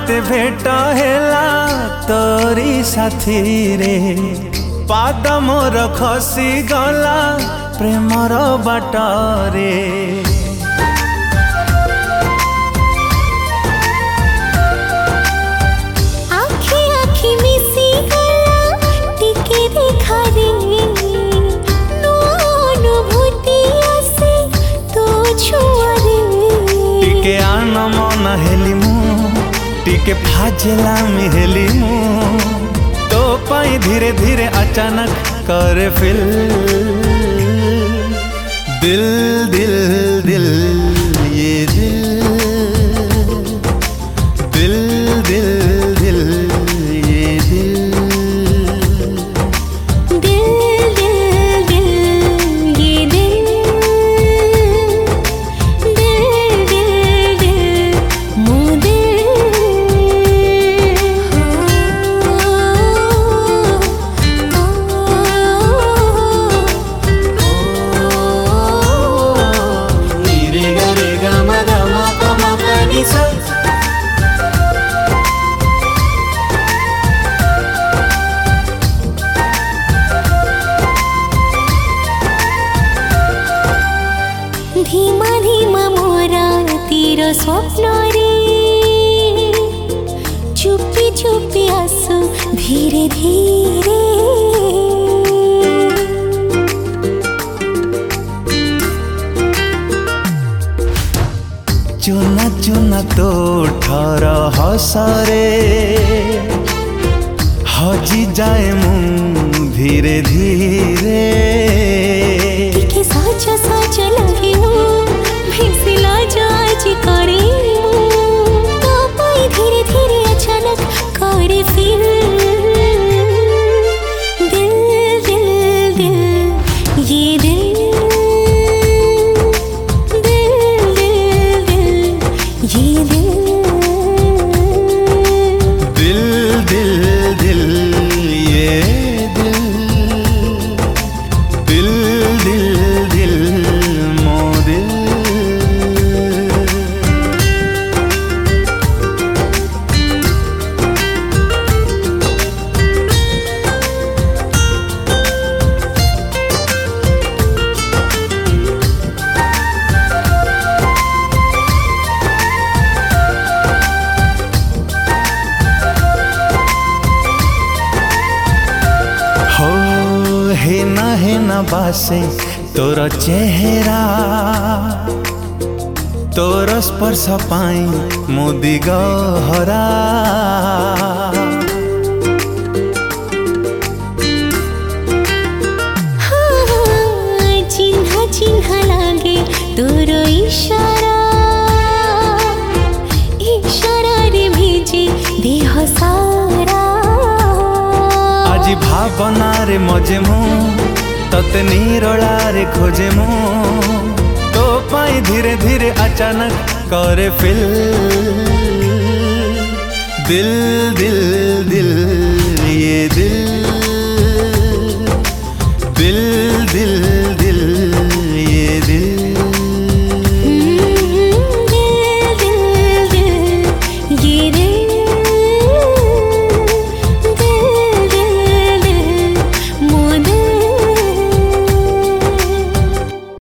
मते भेट हेला तोरी साथी रे पाद मोर खसी गला प्रेमर बाटरे आखि आखि मिसी गला टिके देखा रे अनुभूति आसे तो छुआ रे टिके आन मन हेली मु टिके फाजला मिहेली मु तो पाई धीरे धीरे अचानक करे फिल दिल दिल दिल ये दिल दिल दिल दिल ये दिल दिल दिल दिल ये दिल दिल दिल दिल मो धीमा धीमा मोरा तीर स्वप्न रे चुपी चुपी आसु धीरे धीरे चुना चुना तो ठर हसरे हजी जाए मु धीरे धीरे टिके सच सच लगे मु भेसिला जाज करे मु तो पाई धीरे धीरे अचानक करे फिर दिल दिल दिल ये दिल दिल दिल दिल ये दिल दिल दिल ये दिल दिल दिल दिल मो दिल हे ना बासे तोर चेहरा तोर स्पर्श पाई मोदी गहरा चिन्ह चिन्ह लागे तोर इशारा इशारा रे भेजे देह सारा आज भावना रे मजे मु तते निरोला रे खोजे मु तो पाई धीरे धीरे अचानक करे फिल दिल दिल दिल ये दिल दिल